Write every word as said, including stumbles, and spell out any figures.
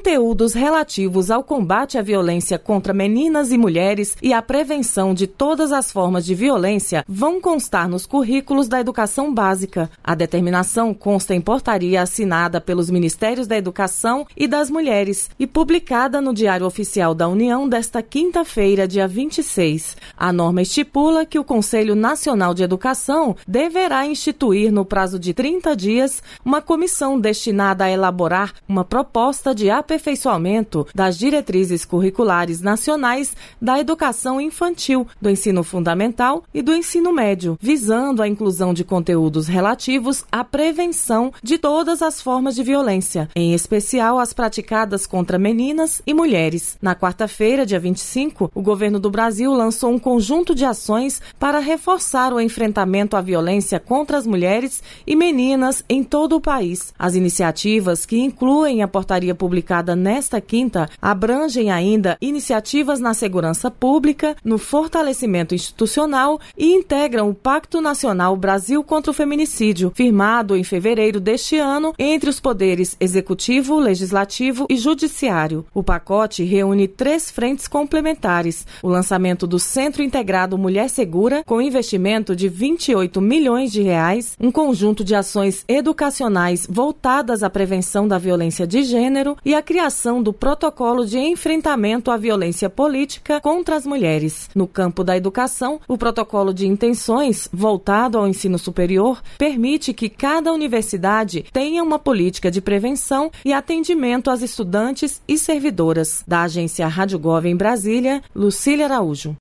conteúdos relativos ao combate à violência contra meninas e mulheres e à prevenção de todas as formas de violência vão constar nos currículos da educação básica. A determinação consta em portaria assinada pelos Ministérios da Educação e das Mulheres e publicada no Diário Oficial da União desta quinta-feira, dia vinte e seis. A norma estipula que o Conselho Nacional de Educação deverá instituir, no prazo de trinta dias, uma comissão destinada a elaborar uma proposta de aperfeiçoamento das diretrizes curriculares nacionais da educação infantil, do ensino fundamental e do ensino médio, visando a inclusão de conteúdos relativos à prevenção de todas as formas de violência, em especial as praticadas contra meninas e mulheres. Na quarta-feira, dia vinte e cinco, o governo do Brasil lançou um conjunto de ações para reforçar o enfrentamento à violência contra as mulheres e meninas em todo o país. As iniciativas, que incluem a portaria publicada nesta quinta, abrangem ainda iniciativas na segurança pública, no fortalecimento institucional e integram o Pacto Nacional Brasil contra o Feminicídio, firmado em fevereiro deste ano entre os poderes executivo, legislativo e judiciário. O pacote reúne três frentes complementares: o lançamento do Centro Integrado Mulher Segura, com investimento de vinte e oito milhões de reais, um conjunto de ações educacionais voltadas à prevenção da violência de gênero e a criação do Protocolo de Enfrentamento à Violência Política contra as Mulheres. No campo da educação, o Protocolo de Intenções, voltado ao ensino superior, permite que cada universidade tenha uma política de prevenção e atendimento às estudantes e servidoras. Da agência Rádio Gov em Brasília, Lucília Araújo.